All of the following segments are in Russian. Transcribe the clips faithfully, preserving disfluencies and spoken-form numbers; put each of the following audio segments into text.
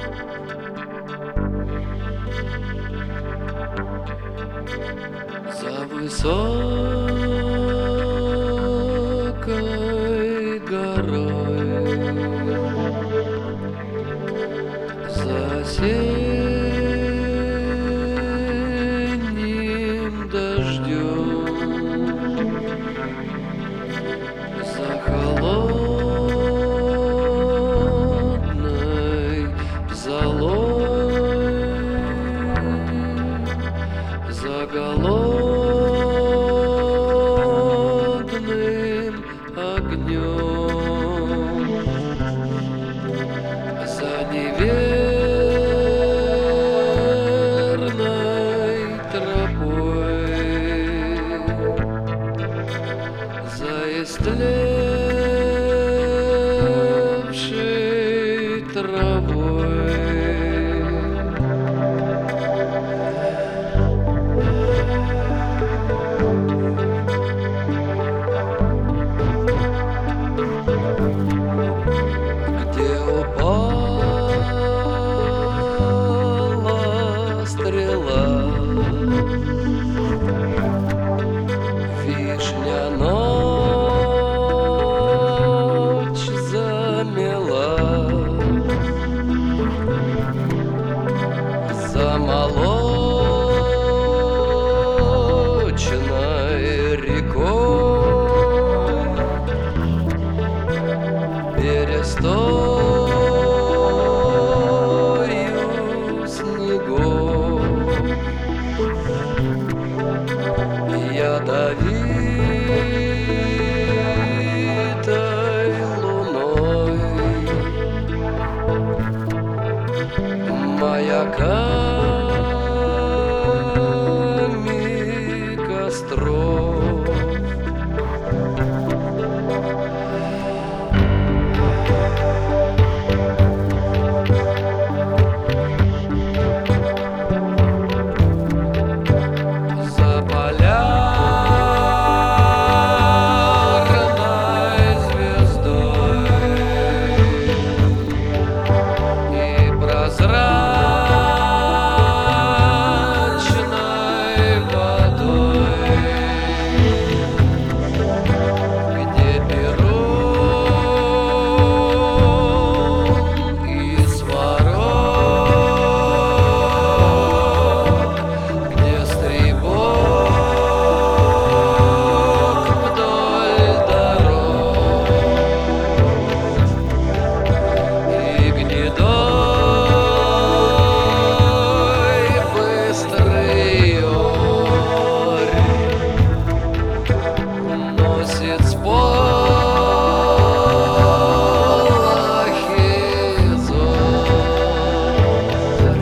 За высокой горой, за осенним дождем, за холодной золой, за голодным огнем, за неверной тропой, за истлевшей травой. Где упала стрела, вишня ночь замела, за молочной рекой, берестою снегов, ядовитой луной, маяками костров. За полярной звездой и прозрачной водой, где перун и сварог, где стрибок вдоль дорог и гнедой быстрый орь носит сполохи зорь.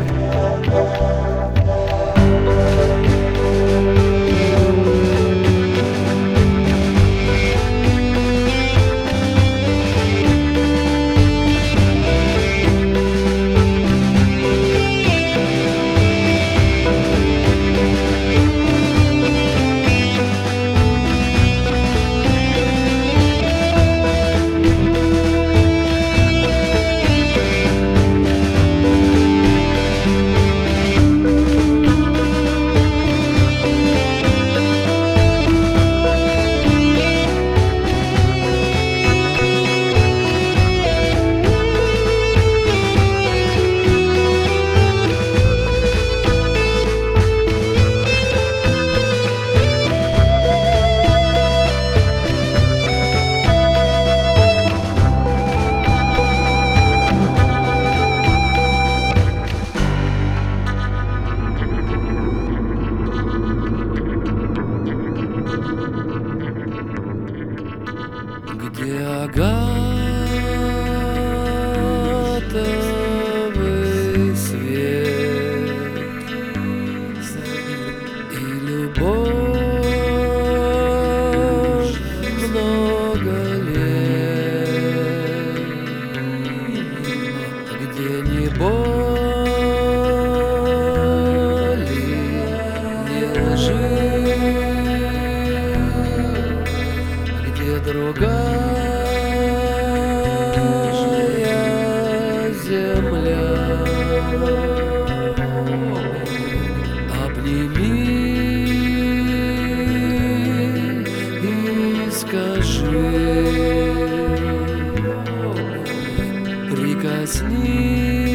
Где агатовый свет и любовь много лет, где ни боли, ни лжи, где другая земля. Засни